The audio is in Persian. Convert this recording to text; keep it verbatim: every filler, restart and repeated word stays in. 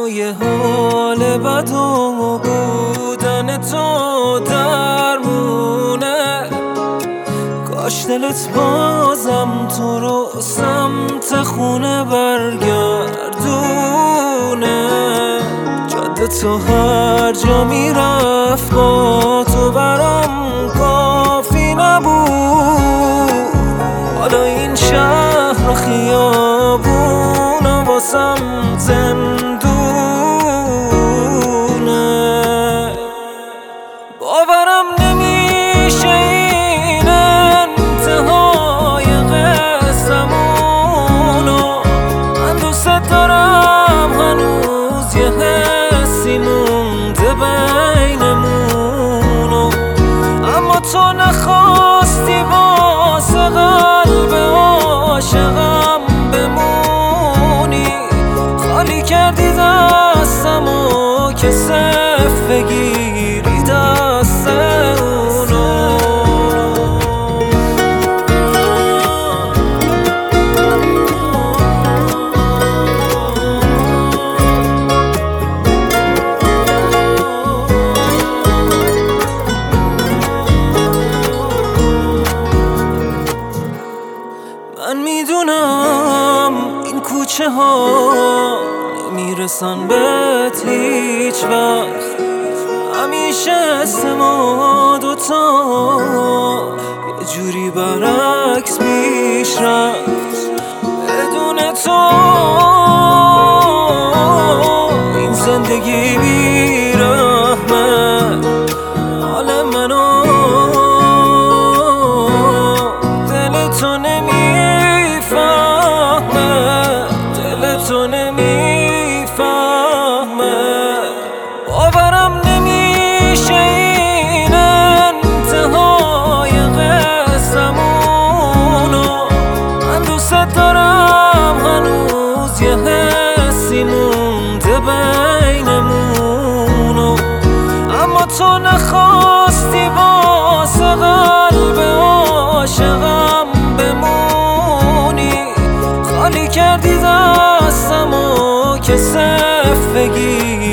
یه حال بد و بودن تو درمونه. کاش دلت بازم تو رو سمت خونه برگردونه. جاده تو هر جا میرفت با تو برام کافی نبود. حالا این شهر و خیابون و واسم زندونه. باورم نمیشه این انتهای قصه‌مونو. من دوست دارم هنوز یه حسی مونده بینمونو. اما تو نخواستی واسه قلب عاشقم بمونی. خالی کردی دستمو که صف بگیری دست اونو. من میدونم این کوچه ها نمیرسن بهت هیچ وقت. همیشه اسم ما دوتا یه جوری برعکس پیش رفت. بدون تو این زندگی بی‌رحمه. حال منو دل تو نمیفهمه، دل تو نمیفهمه. باورم نمیشه این انتهای قصه‌مونو. من دوست دارم هنوز یه حسی مونده بینمونو. اما تو نخواستی واسه قلب عاشقم بمونی. خالی کردی دستمو که صف بگیری